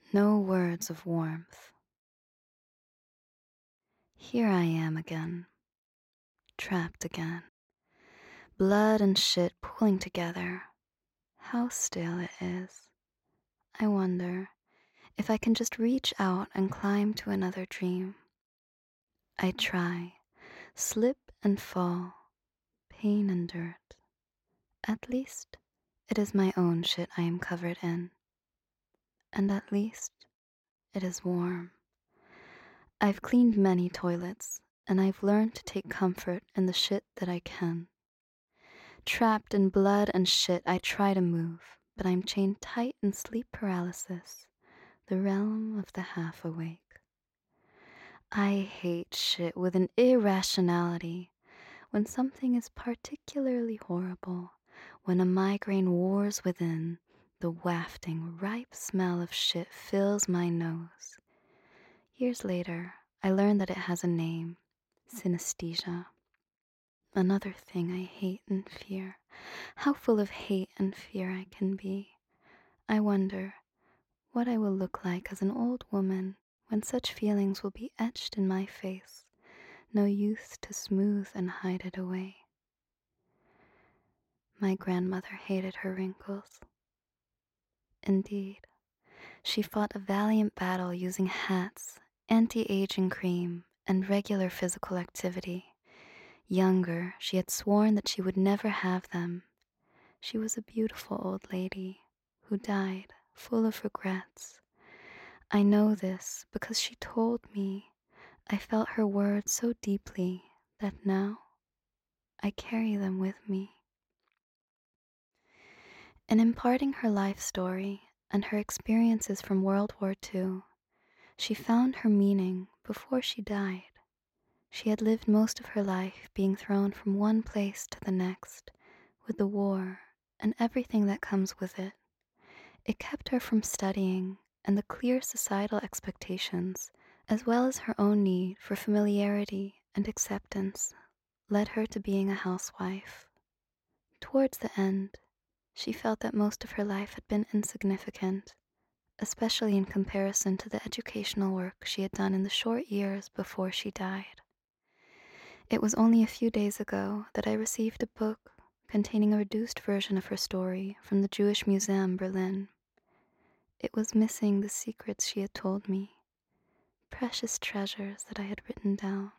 No words of warmth. Here I am again, trapped again. Blood and shit pooling together. How stale it is. I wonder if I can just reach out and climb to another dream. I try, slip and fall, pain and dirt. At least it is my own shit I am covered in. And at least it is warm. I've cleaned many toilets, and I've learned to take comfort in the shit that I can. Trapped in blood and shit, I try to move, but I'm chained tight in sleep paralysis, the realm of the half awake. I hate shit with an irrationality. When something is particularly horrible, when a migraine wars within, the wafting, ripe smell of shit fills my nose. Years later, I learned that it has a name, synesthesia. Another thing I hate and fear. How full of hate and fear I can be. I wonder what I will look like as an old woman when such feelings will be etched in my face, no youth to smooth and hide it away. My grandmother hated her wrinkles. Indeed, she fought a valiant battle using hats, anti-aging cream, and regular physical activity. Younger, she had sworn that she would never have them. She was a beautiful old lady who died full of regrets. I know this because she told me. I felt her words so deeply that now I carry them with me. In imparting her life story and her experiences from World War II, she found her meaning before she died. She had lived most of her life being thrown from one place to the next, with the war and everything that comes with it. It kept her from studying, and the clear societal expectations, as well as her own need for familiarity and acceptance, led her to being a housewife. Towards the end, she felt that most of her life had been insignificant, especially in comparison to the educational work she had done in the short years before she died. It was only a few days ago that I received a book containing a reduced version of her story from the Jewish Museum, Berlin. It was missing the secrets she had told me, precious treasures that I had written down.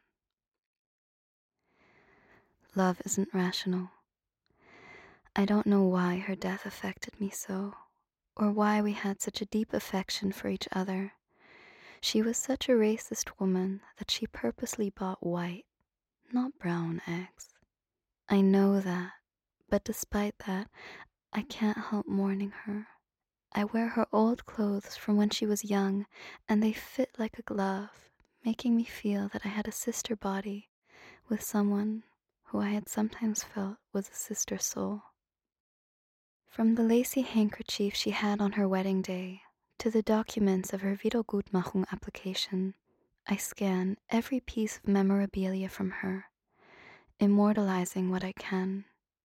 Love isn't rational. I don't know why her death affected me so, or why we had such a deep affection for each other. She was such a racist woman that she purposely bought white, not brown eggs. I know that, but despite that, I can't help mourning her. I wear her old clothes from when she was young, and they fit like a glove, making me feel that I had a sister body with someone who I had sometimes felt was a sister soul. From the lacy handkerchief she had on her wedding day to the documents of her Wiedergutmachung application, I scan every piece of memorabilia from her, immortalizing what I can.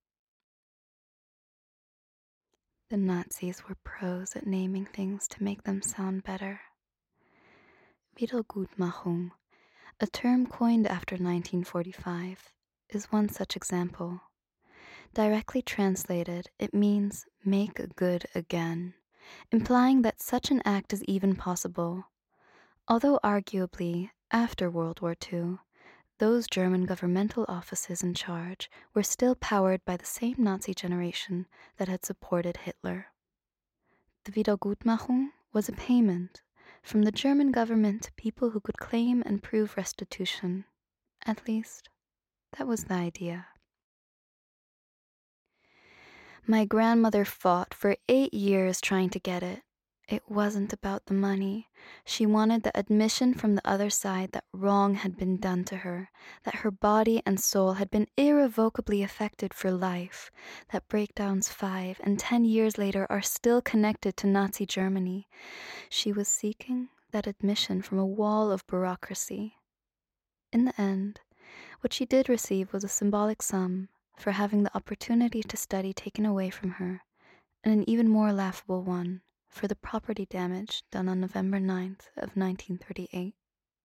The Nazis were pros at naming things to make them sound better. Wiedergutmachung, a term coined after 1945, is one such example. Directly translated, it means make good again, implying that such an act is even possible. Although arguably, after World War II, those German governmental offices in charge were still powered by the same Nazi generation that had supported Hitler. The Wiedergutmachung was a payment from the German government to people who could claim and prove restitution. At least, that was the idea. My grandmother fought for 8 years trying to get it. It wasn't about the money. She wanted the admission from the other side that wrong had been done to her, that her body and soul had been irrevocably affected for life, that breakdowns 5 and 10 years later are still connected to Nazi Germany. She was seeking that admission from a wall of bureaucracy. In the end, what she did receive was a symbolic sum for having the opportunity to study taken away from her, and an even more laughable one for the property damage done on November 9th of 1938.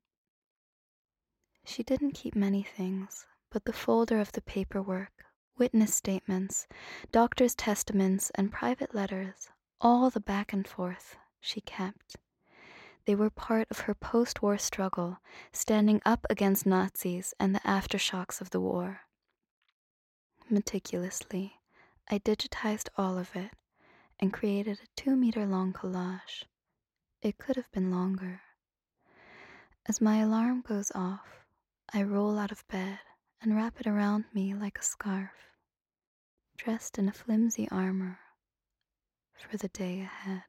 She didn't keep many things, but the folder of the paperwork, witness statements, doctor's testaments, and private letters, all the back and forth, she kept. They were part of her post-war struggle, standing up against Nazis and the aftershocks of the war. Meticulously, I digitized all of it and created a 2-meter-long collage. It could have been longer. As my alarm goes off, I roll out of bed and wrap it around me like a scarf, dressed in a flimsy armor for the day ahead.